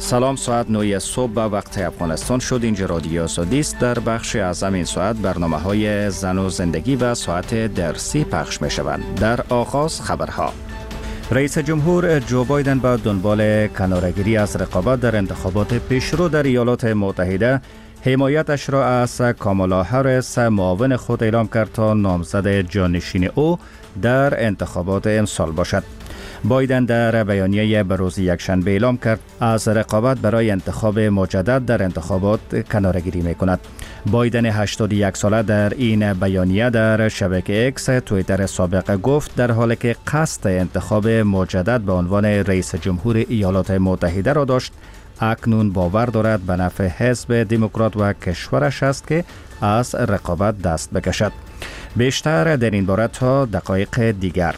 سلام، ساعت 9 صبح به وقت افغانستان شد. اینجا رادیو آزادی است. در بخش از این ساعت برنامه های زن و زندگی و ساعت درسی پخش می شوند. در آغاز خبرها. رئیس جمهور جو بایدن با دنبال کناره‌گیری از رقابت در انتخابات پیشرو در ایالات متحده حمایتش را از کامالا هریس معاون خود اعلام کرد تا نامزد جانشین او در انتخابات امسال باشد. بایدن در بیانیه به روز یکشنبه اعلام کرد از رقابت برای انتخاب مجدد در انتخابات کناره‌گیری می‌کند. بایدن 81 ساله در این بیانیه در شبکه اکس توییتر سابق گفت در حالی که قصد انتخاب مجدد به عنوان رئیس جمهور ایالات متحده را داشت، اکنون باور دارد به نفع حزب دموکرات و کشورش است که از رقابت دست بکشد. بیشتر در این باره تا دقایق دیگر.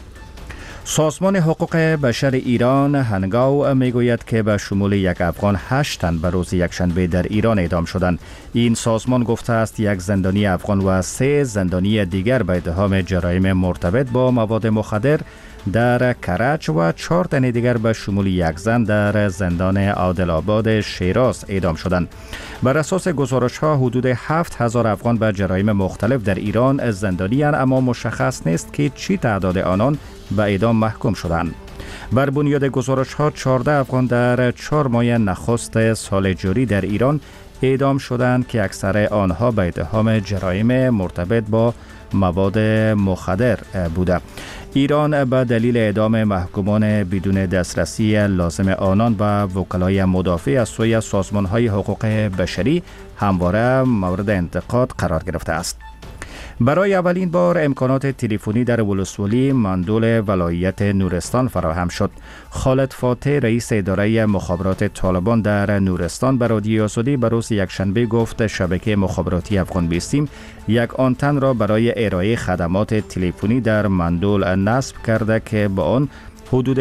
سازمان حقوق بشر ایران هنگاو میگوید که به شمول یک افغان 8 تن به روز یکشنبه در ایران اعدام شدند. این سازمان گفته است یک زندانی افغان و 3 زندانی دیگر به اتهام جرایم مرتبط با مواد مخدر در کرج و 4 تن دیگر به شمول یک زن در زندان عادل‌آباد شیراز اعدام شدند. بر اساس گزارش‌ها حدود 7000 افغان به جرایم مختلف در ایران زندانی اند، اما مشخص نیست که چی تعداد آنان به اعدام محکوم شدند. بر بنیاد گزارش‌ها 14 افغان در 4 ماه نخست سال جاری در ایران اعدام شدند که اکثر آنها به اتهام جرایم مرتبط با مواد مخدر بوده. ایران به دلیل اعدام محکومان بدون دسترسی لازم آنان و وکلای مدافع از سوی سازمان‌های حقوق بشری همواره مورد انتقاد قرار گرفته است. برای اولین بار امکانات تلفنی در ولسوالی مندول ولایت نورستان فراهم شد. خالد فاتح رئیس اداره مخابرات طالبان در نورستان به رادیو آزادی به روز یکشنبه گفت شبکه مخابراتی افغان بیستیم یک آنتن را برای ارائه خدمات تلفنی در مندول نصب کرده که با آن حدود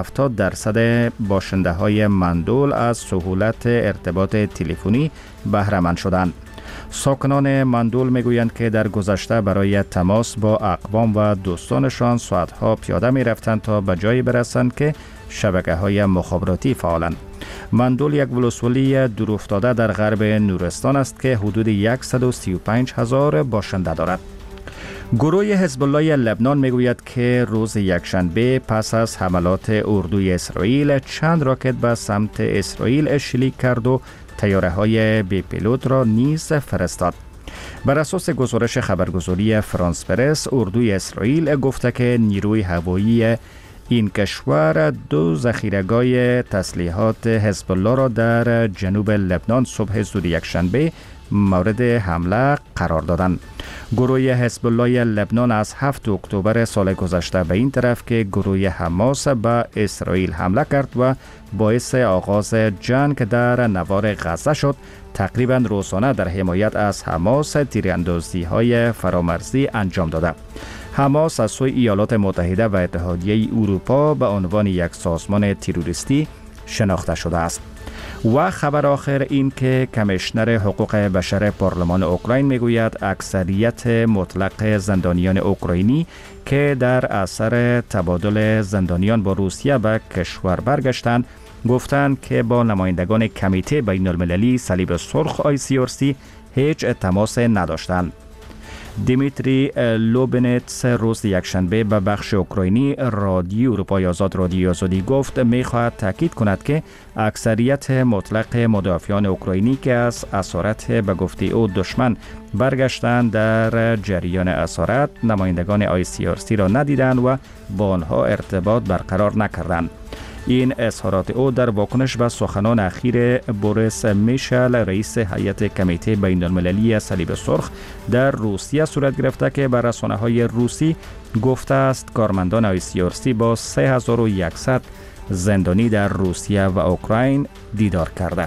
70% باشنده های مندول از سهولت ارتباط تلفنی بهره مند شدند. ساکنان مندول میگویند که در گذشته برای تماس با اقوام و دوستانشان ساعتها پیاده می رفتند تا به جایی برسند که شبکه های مخابراتی فعالند. مندول یک ولسوالی دورافتاده در غرب نورستان است که حدود 135,000 باشنده دارد. گروه حزب الله لبنان میگوید که روز یکشنبه پس از حملات اردوی اسرائیل چند راکت به سمت اسرائیل شلیک کرد و طیاره‌های بی پیلوت را نیز فرستاد. بر اساس گزارش خبرگزاری فرانس پرس، اردوی اسرائیل گفته که نیروی هوایی این کشور 2 ذخیره‌گاه تسلیحات حزب الله را در جنوب لبنان صبح زود یکشنبه مورد حمله قرار دادند. گروه حزب الله لبنان از 7 اکتبر سال گذشته به این طرف که گروه حماس به اسرائیل حمله کرد و باعث آغاز جنگ در نوار غزه شد، تقریبا روزانه در حمایت از حماس تیراندازی‌های فرامرزی انجام داده. حماس از سوی ایالات متحده و اتحادیه اروپا به عنوان یک سازمان تروریستی شناخته شده است. و خبر آخر این که کمیشنر حقوق بشر پارلمان اوکراین میگوید اکثریت مطلق زندانیان اوکراینی که در اثر تبادل زندانیان با روسیه به کشور برگشتند گفتند که با نمایندگان کمیته بین المللی صلیب سرخ ICRC هیچ تماس نداشتند. دیمیتری لوبنتس روز یکشنبه به بخش اوکراینی رادیو اروپای آزاد رادیو آزادی گفت می‌خواهد تاکید کند که اکثریت مطلق مدافعان اوکراینی که از اسارت به گفته او دشمن برگشتند در جریان اسارت نمایندگان ICRC را ندیدند و با آنها ارتباط برقرار نکردند. این اظهارات او در واکنش به سخنان اخیر بوریس میشل رئیس هیئت کمیته بین المللی صلیب سرخ در روسیه صورت گرفته که بر رسانه‌های روسی گفته است کارمندان ICRC با 3100 زندانی در روسیه و اوکراین دیدار کرده.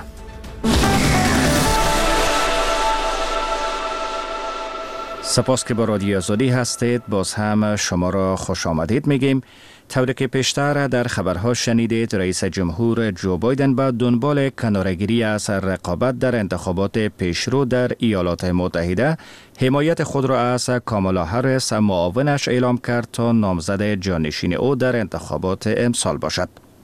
سپاس که با رادیو آزادی هستید. باز هم شما را خوش آمدید میگیم. طوری که پیشتر در خبرها شنیدید، رئیس جمهور جو بایدن به دنبال کناره‌گیری از رقابت در انتخابات پیشرو در ایالات متحده حمایت خود را از کامالا هریس معاونش اعلام کرد تا نامزد جانشین او در انتخابات امسال باشد.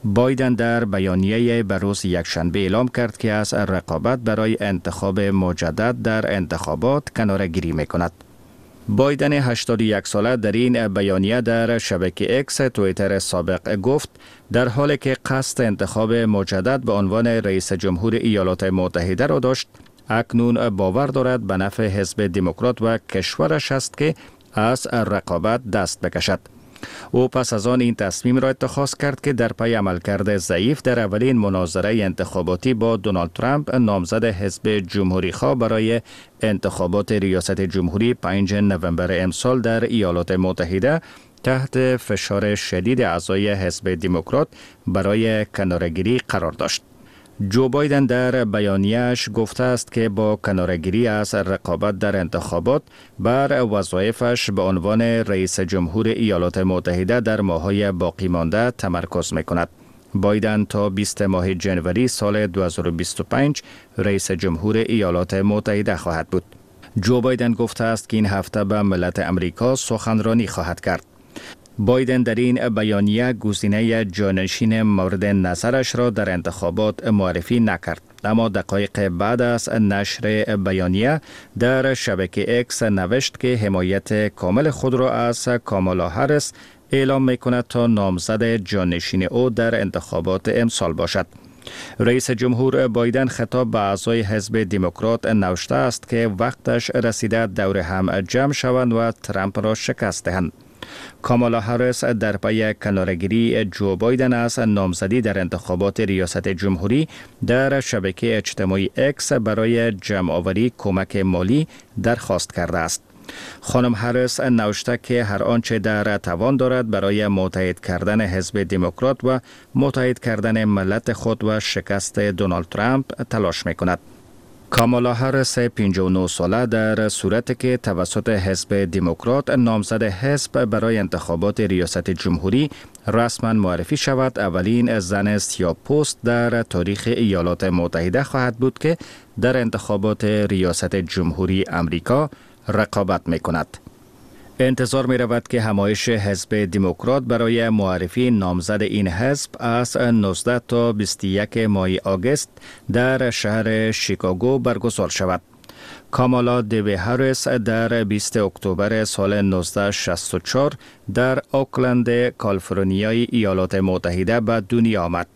بایدن در بیانیه به روز یکشنبه اعلام کرد که از رقابت برای انتخاب مجدد در انتخابات کناره‌گیری می‌کند. بایدن 81 ساله در این بیانیه در شبکه اکس توییتر سابق گفت در حالی که قصد انتخاب مجدد به عنوان رئیس جمهور ایالات متحده را داشت، اکنون باور دارد به نفع حزب دموکرات و کشورش است که از رقابت دست بکشد. او پس از آن این تصمیم را اتخاذ کرد که در پی عملکرد ضعیف در اولین مناظره انتخاباتی با دونالد ترامپ نامزد حزب جمهوری خواه برای انتخابات ریاست جمهوری 5 نوامبر امسال در ایالات متحده تحت فشار شدید اعضای حزب دموکرات برای کناره‌گیری قرار داشت. جو بایدن در بیانیه‌اش گفته است که با کناره‌گیری از رقابت در انتخابات بر وظایفش به عنوان رئیس جمهور ایالات متحده در ماه‌های باقی مانده تمرکز می‌کند. بایدن تا 20 ماه جنوری سال 2025 رئیس جمهور ایالات متحده خواهد بود. جو بایدن گفته است که این هفته به ملت امریکا سخنرانی خواهد کرد. بایدن در این بیانیه گزینه جانشین مورد نظرش را در انتخابات معرفی نکرد، اما دقایق بعد از نشر بیانیه در شبکه اکس نوشت که حمایت کامل خود را از کامالا هریس اعلام می‌کند تا نامزد جانشین او در انتخابات امسال باشد. رئیس جمهور بایدن خطاب به اعضای حزب دموکرات نوشته است که وقتش رسیده دور هم جمع شوند و ترامپ را شکست دهند. کامالا هریس در پی کناره‌گیری جو بایدن از نامزدی در انتخابات ریاست جمهوری در شبکه اجتماعی اکس برای جمع‌آوری کمک مالی درخواست کرده است. خانم هریس نوشته که هر آنچه در توان دارد برای متحد کردن حزب دموکرات و متحد کردن ملت خود و شکست دونالد ترامپ تلاش می‌کند. کامالا هریس 59 ساله در صورتی که توسط حزب دموکرات نامزد حزب برای انتخابات ریاست جمهوری رسما معرفی شود، اولین زن سیاه‌پوست در تاریخ ایالات متحده خواهد بود که در انتخابات ریاست جمهوری امریکا رقابت می‌کند. انتظار می رود که همایش حزب دموکرات برای معرفی نامزد این حزب از 19 تا 21 ماه آگوست در شهر شیکاگو برگزار شود. کامالا دیوی هریس در 20 اکتبر سال 1964 در اوکلند کالیفرنیای ایالات متحده به دنیا آمد.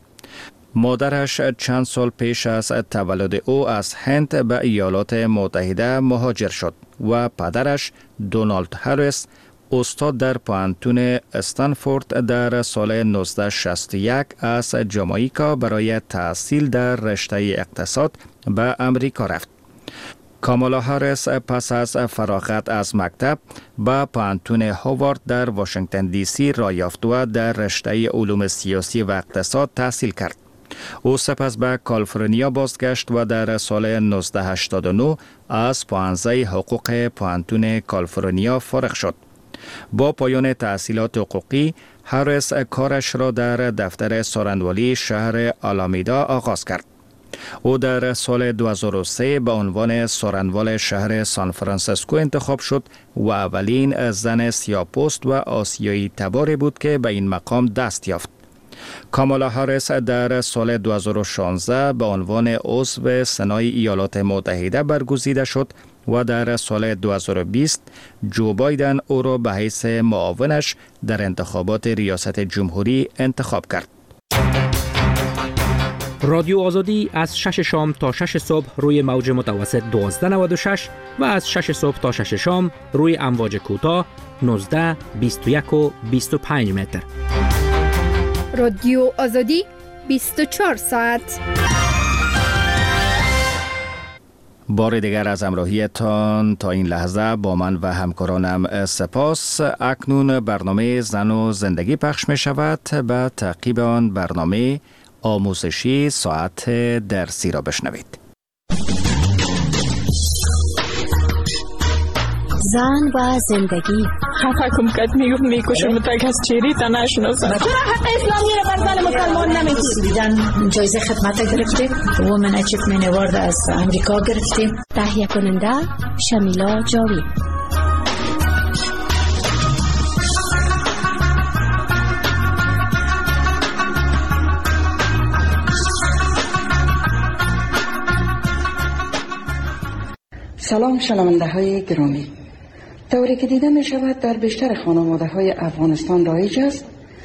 مادرش چند سال پیش از تولد او از هند به ایالات متحده مهاجر شد و پدرش دونالد هریس استاد در پوهنتون استنفورد در سال 1961 از جامائیکا برای تحصیل در رشته اقتصاد به امریکا رفت. کامالا هریس پس از فراغت از مکتب به پوهنتون هاوارد در واشنگتن دی سی راه یافت و در رشته علوم سیاسی و اقتصاد تحصیل کرد. او سپس به کالیفرنیا بازگشت و در سال 1989 از پوهنځی حقوق پوهنتون کالیفرنیا فارغ شد. با پایان تحصیلات حقوقی، هریس کارش را در دفتر سارنوالی شهر آلامیدا آغاز کرد. او در سال 2003 به عنوان سارنوال شهر سان فرانسیسکو انتخاب شد و اولین زن سیاه‌پوست و آسیایی تباری بود که به این مقام دست یافت. کامالا هریس در سال 2016 به عنوان عضو سنای ایالات متحده برگزیده شد و در سال 2020 جو بایدن او را به حیث معاونش در انتخابات ریاست جمهوری انتخاب کرد. رادیو آزادی از 6 شام تا 6 صبح روی موج متوسط 1296 و از 6 صبح تا 6 شام روی امواج کوتاه 19، 21 و 25 متر. رادیو آزادی 24 ساعت. بار دیگر از همراهیتان تا این لحظه با من و همکارانم سپاس. اکنون برنامه زن و زندگی پخش می شود. به تعقیب آن برنامه آموزشی ساعت درسی را بشنوید. زن و زندگی. خفه کم کد میکشم تا کس چیری تا نشناسم. چرا حق اسلامی را بر زن مسلمان نمیدید؟ جایزه خدمت گرفتیم. وومن اچیومنت اوارد از امریکا گرفتیم. تهیه کننده شمیلا جاوید. سلام شنونده های گرامی. طوری که دیده می شود در بیشتر خانواده های افغانستان رایج است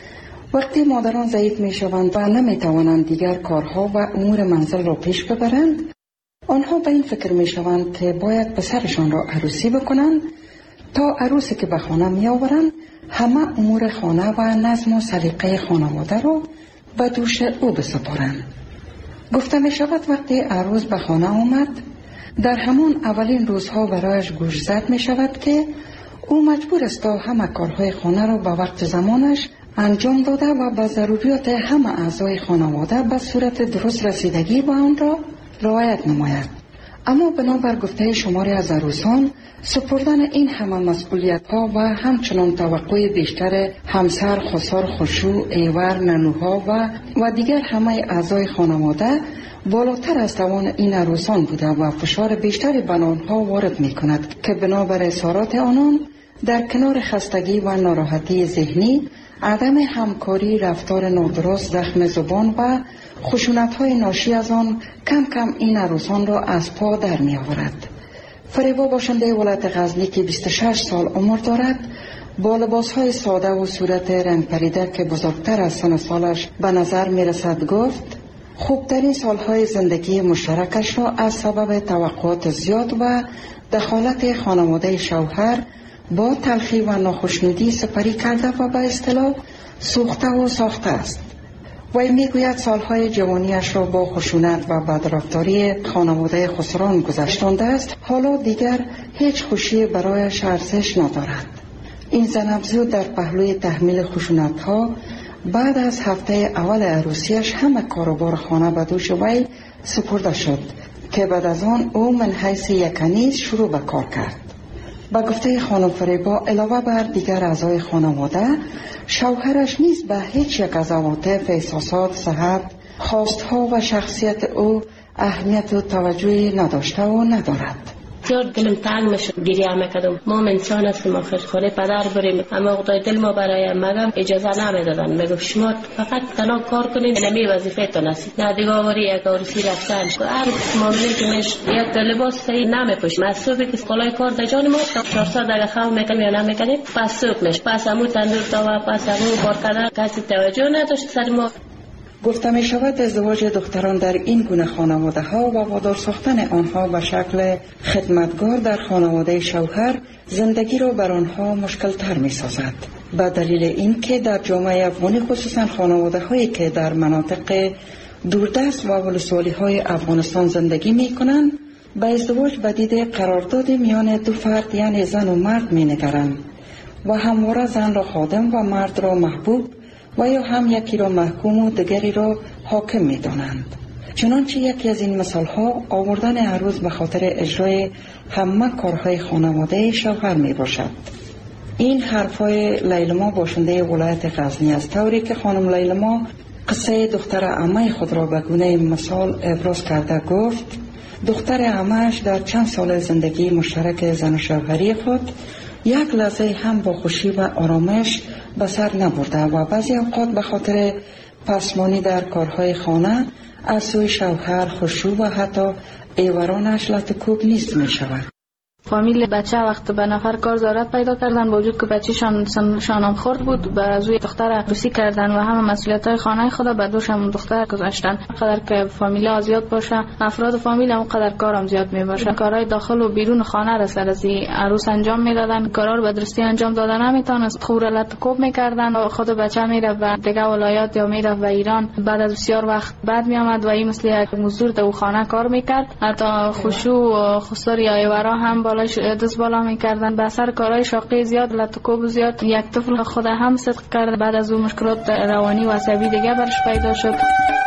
وقتی مادران ضعیف می شوند و نمی توانند دیگر کارها و امور منزل را پیش ببرند، آنها به این فکر می شوند که باید پسرشان را عروسی بکنند تا عروسی که به خانه می آورند همه امور خانه و نظم و سلیقه خانواده را به دوش او بسپارند. گفته می شود وقتی عروس به خانه آمد در همان اولین روزها برایش گوشزد می شود که او مجبور است تا همه کارهای خانه را به وقت زمانش انجام داده و به ضروریات همه اعضای خانواده به صورت درست رسیدگی به آن را رعایت نماید. اما بنابر گفته شماری از عروسان سپردن این همه مسئولیت ها و همچنان توقع بیشتر همسر، خسر، خشوع، ایور، ننوها و دیگر همه اعضای خانواده بالاتر از توان این عروسان بوده و فشار بیشتری بر آنها وارد می کند که بنابر اظهارات آنان در کنار خستگی و ناراحتی ذهنی، عدم همکاری، رفتار نادرست، زخم زبان و خشونت‌های ناشی از آن کم کم این عروسان را از پا در می آورد. فریبا باشنده ولایت غزنی که 26 سال عمر دارد با لباس‌های ساده و صورت رنگ پریده که بزرگتر از سن سالش به نظر می رسد گفت خوبترین سالهای زندگی مشترکش را از سبب توقعات زیاد و دخالت خانواده شوهر با تلخی و ناخشنودی سپری کرده و به اصطلاح سوخته و ساخته است. وی میگوید سالهای جوانیش را با خشونت و بدرفتاری خانواده خسران گذشتانده است. حالا دیگر هیچ خوشی برایش ارزش ندارد. این زن افزود در پهلوی تحمیل خشونت‌ها بعد از هفته اول عروسیش همه کاروبار خانه به دوش وی سپرده شد که بعد از آن او من حیث یک کنیز شروع به کار کرد. با گفته خانم فریبا علاوه بر دیگر اعضای خانواده، شوهرش نیز به هیچ یک از عواطف، احساسات، صحت، خواستها و شخصیت او اهمیت و توجهی نداشته و ندارد. بسیار دلم تنگ میشد، گریه میکردم. ما انسان هستیم، آخر خانه پدر بریم، اما خدای دل ما برای مگم اجازه نمیدادن. میگفت شما فقط تنها کار کنید، نمی وظیفه تان است. نه دیگه آوری یک عروسی رفتن هر معامله که میش یک لباس صحیح نمیپوش. مسئولی که کالای کار در جان ما 400 دقیقه خام میکنیم یا نمیکنیم، پس صبح میش، پس همون تندور تا و پس همون بار کردن کسی توجه نداشت سر ما. گفته می شود ازدواج دختران در این گونه خانواده ها و وادار ساختن آنها به شکل خدمتگار در خانواده شوهر زندگی را بر آنها مشکل تر می سازد. به دلیل اینکه در جامعه افغانی خصوصا خانواده هایی که در مناطق دوردست و ولسوالی های افغانستان زندگی می کنند به ازدواج به دید قرارداد میان دو فرد یعنی زن و مرد می نگرند و همواره زن را خادم و مرد را محبوب و یا هم یکی را محکوم و دیگری را حاکم می دانند. چنانچه یکی از این مثال ها آوردن عروس به خاطر اجرای همه کارهای خانواده شوهر می باشد. این حرفای لیلما باشنده ولایت غزنی است، طوری که خانم لیلما قصه دختر عمه خود را به گونه مثال ابراز کرده گفت دختر عمه‌اش در چند سال زندگی مشترک زن و شوهری خود یک لحظه هم با خوشی و آرامش به سر نبرده و بعضی اوقات به خاطر پسمانی در کارهای خانه از سوی شوهر خشوع و حتی ایورانش لطکوب نیست می شود. فامیل بچه وقت به نفر کار ضرورت پیدا کردن با وجود که بچه‌شان سنشان خرد بود به روی دختر عروسی کردن و همه مسئولیت‌های خانه خود به دوش هم دختر گذاشتن. قدر که فامیل زیاد باشه افراد فامیل هم قدر کارم زیاد میباشه. کارهای داخل و بیرون خانه را سر از عروس انجام میدادن، کارا رو به درستی انجام دادن نمیتونست، خوره لطکوب میکردن و خود بچه میره و دیگه ولایات یا میره و ایران بعد از بسیار وقت بعد میآمد و این مثل یک مزدور در خانه کار میکرد. حتی خشوع و خسر یا ایورا هم بالاش دست بالا میکردن. به اثر کارهای شاقی زیاد لطکوب زیاد یک طفل خود هم صدق کرد. بعد از اون مشکلات روانی و عصبی دیگه برش پیدا شد.